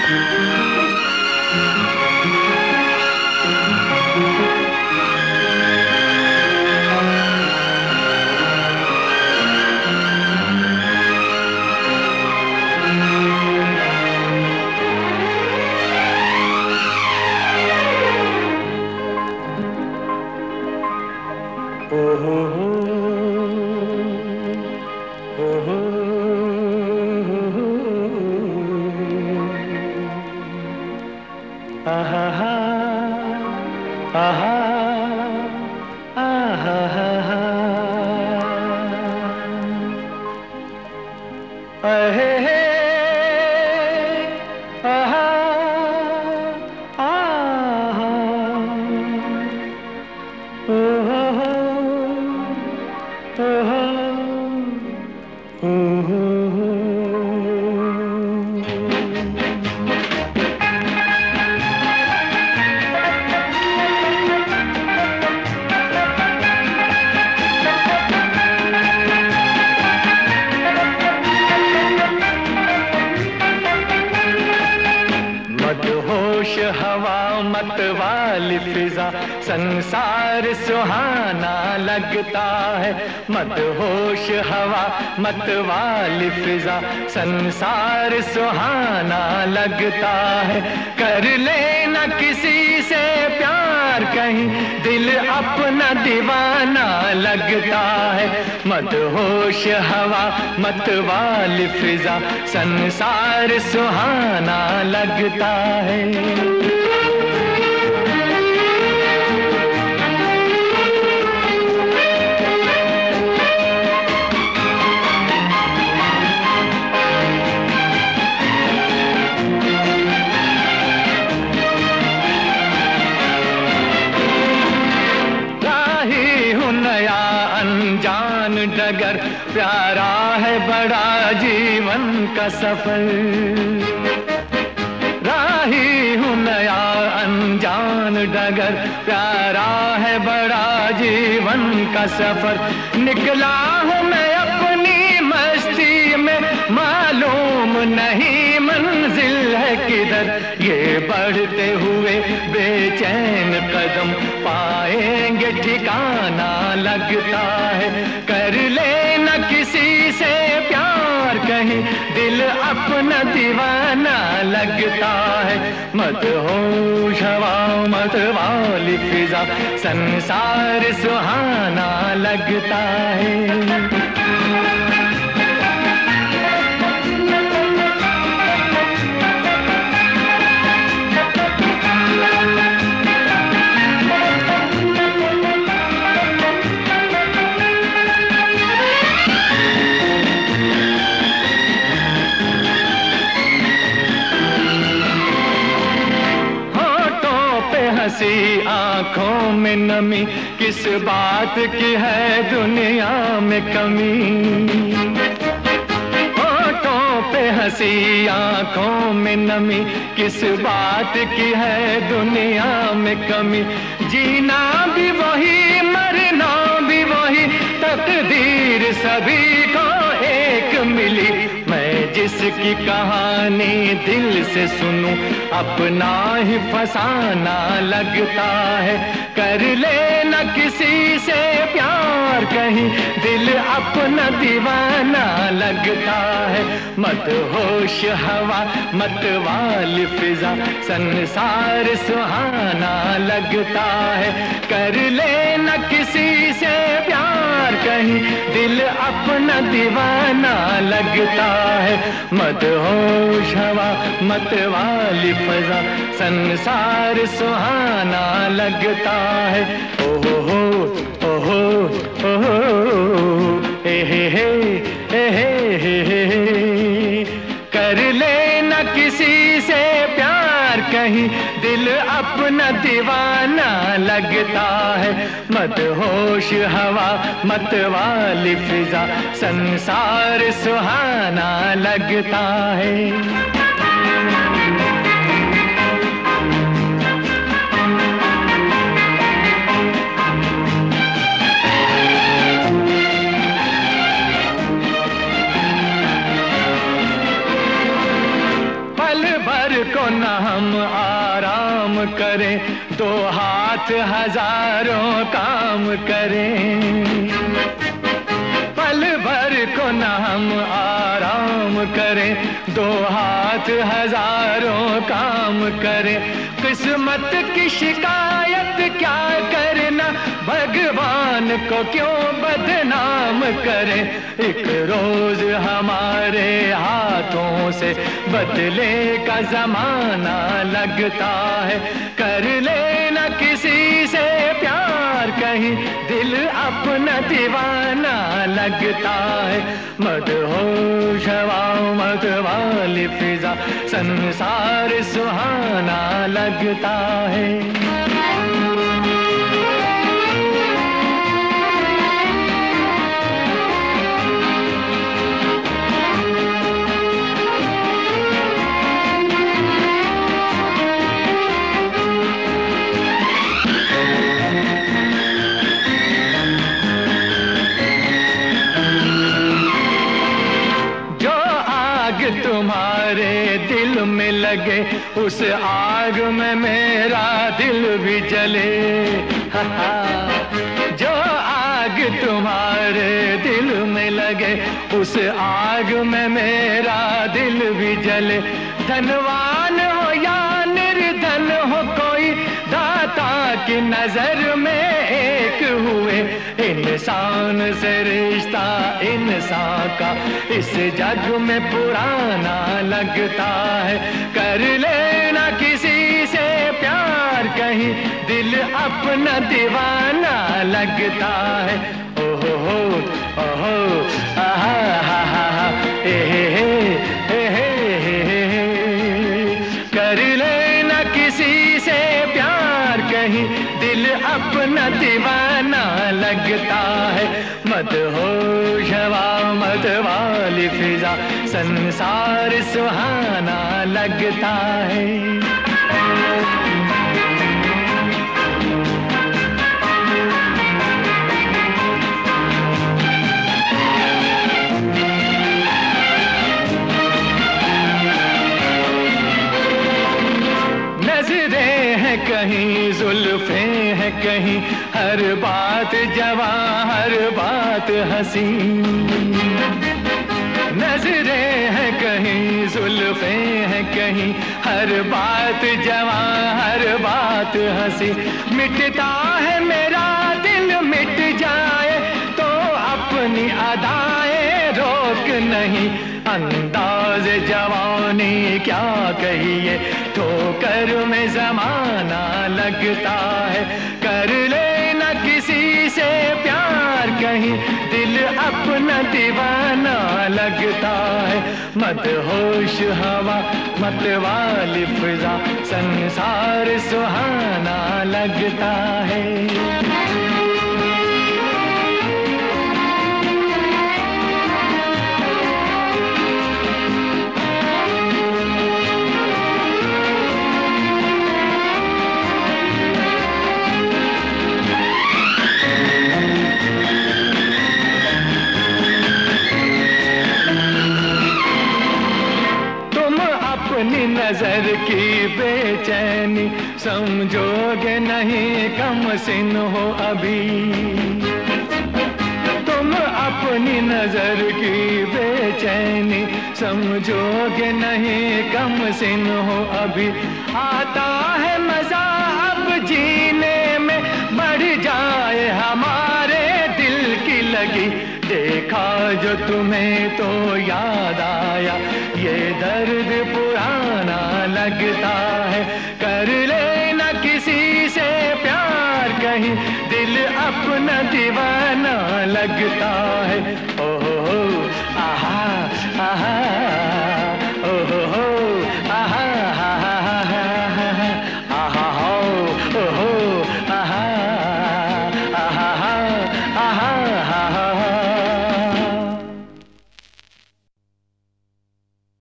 मतवाली फिजा संसार सुहाना लगता है। मदहोश हवा मतवाली फिजा संसार सुहाना लगता है। कर लेना किसी से प्यार कहीं दिल अपना दीवाना लगता है। मदहोश हवा मतवाली फिजा संसार सुहाना लगता है। डगर प्यारा है बड़ा जीवन का सफर। राही हूँ नया अनजान डगर प्यारा है बड़ा जीवन का सफर। निकला हूँ मैं अपनी मस्ती में मालूम नहीं मंजिल है किधर। ये बढ़ते हुए बेचैन कदम पाएंगे ठिकाना लगता है। कर लेना किसी से प्यार कहीं दिल अपना दीवाना लगता है। मदहोश हवा मतवाली फिजा संसार सुहाना लगता है। हंसी आंखों में नमी किस बात की है दुनिया में कमी। होठों पे हंसी आंखों में नमी किस बात की है दुनिया में कमी। जीना भी वही मरना भी वही तकदीर सभी को एक मिली। मैं जिसकी कहानी दिल से सुनूं अपना ही फसाना लगता है। कर लेना किसी से प्यार कहीं दिल अपना दीवाना लगता है। मदहोश हवा मतवाली फिजा संसार सुहाना लगता है। कर लेना किसी से प्यार कहीं दिल अपना दीवाना लगता है। मदहोश हवा मतवाली फिजा संसार सुहाना लगता है। ओहो ओहो ओहो हे हे हे। कर लेना किसी से प्यार कहीं दिल अपना दीवाना लगता है। मदहोश हवा मतवाली फिजा संसार सुहाना लगता है। भर को न हम आराम करें, दो हाथ हजारों काम करें। पल भर को न हम आराम करें, दो हाथ हजारों काम करें। किस्मत की शिकायत क्या करना, भगवान को क्यों बदनाम करें। एक रोज हमारे हाथों से बदले का जमाना लगता है। कर लेना किसी से प्यार, कहीं दिल अपना दीवाना लगता है। मदहोश हवा मत वाली फिजा, संसार सुहाना लगता है। तुम्हारे दिल में लगे, उस आग में मेरा दिल भी जले। जो आग तुम्हारे दिल में लगे, उस आग में मेरा दिल भी जले। धनवान हो या निर्धन हो, कोई दाता की नजर में एक हुए। इंसान से रिश्ता इंसान का इस जग में पुराना लगता है। कर लेना किसी से प्यार, कहीं दिल अपना दीवाना लगता है। ओहो ओहो आहा हा हा हा ए हे कर लेना किसी से प्यार, कहीं दिल अपना दीवाना लगता है। मदहोश हवा मत वाली फिजा, संसार सुहाना लगता है। कहीं जुल्फे हैं, कहीं हर बात जवां, हर बात हंसी। नजरें हैं कहीं जुल्फे हैं, कहीं हर बात जवां, हर बात हंसी। मिटता है मेरा दिल मिट जाए तो अपनी अदाएं रोक नहीं। अंदाज जवानी क्या कहिए, ठोकर में जमाना लगता है। कर लेना किसी से प्यार, कहीं दिल अपना दीवाना लगता है। मदहोश हवा मत वाली फिजा, संसार सुहाना लगता है। अपनी नजर की बेचैनी समझोगे नहीं, कम सिन हो अभी। तुम अपनी नजर की बेचैनी समझोगे नहीं, कम सिन हो अभी। आता है मजा अब जीने में, बढ़ जाए हमारे दिल की लगी। देखा जो तुम्हें तो याद आया, ये दर्द पुराना लगता है। कर लेना किसी से प्यार, कहीं दिल अपना दीवाना लगता है।